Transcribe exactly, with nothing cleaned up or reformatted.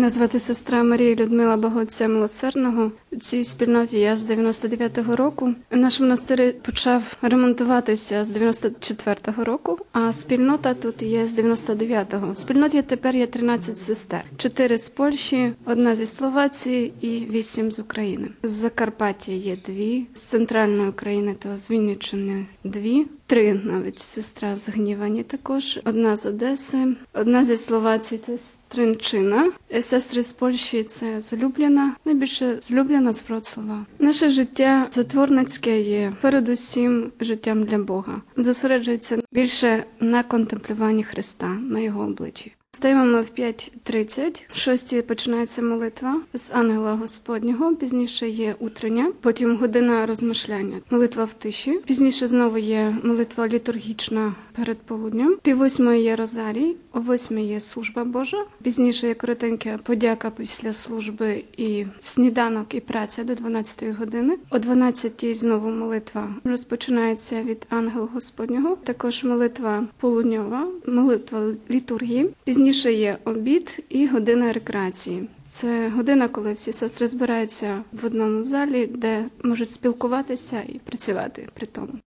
Мене звати сестра Марія Людмила Богоця Милосердного. У цій спільноті я з дев'яносто дев'ятого року. Наш монастир почав ремонтуватися з дев'яносто четвертого року, а спільнота тут є з дев'яносто дев'ятого. В спільноті тепер є тринадцять сестер. чотири з Польщі, одна зі Словаччини і вісім з України. З Закарпаття є дві, з центральної України та з Вінниччини дві. Три навіть сестра з Гнівані також, одна з Одеси, одна зі Словації та з Тринчина. Сестри з Польщі – це з Любліна, найбільше з Любліна, з Вроцлава. Наше життя затворницьке є передусім життям для Бога. Зосереджується більше на контемплюванні Христа, на Його обличчі. Стаємо ми в п'ять тридцять, в шостій починається молитва з ангела Господнього, пізніше є утрення, потім година розмишляння, молитва в тиші, пізніше знову є молитва літургічна перед полуднем, пів восьмої є розарій, о восьмій є служба Божа, пізніше є коротенька подяка після служби і сніданок і праця до дванадцятої години, о дванадцятій знову молитва розпочинається від ангела Господнього, також молитва полудньова, молитва літургії, пізніше є обід і година рекреації. Це година, коли всі сестри збираються в одному залі, де можуть спілкуватися і працювати при тому.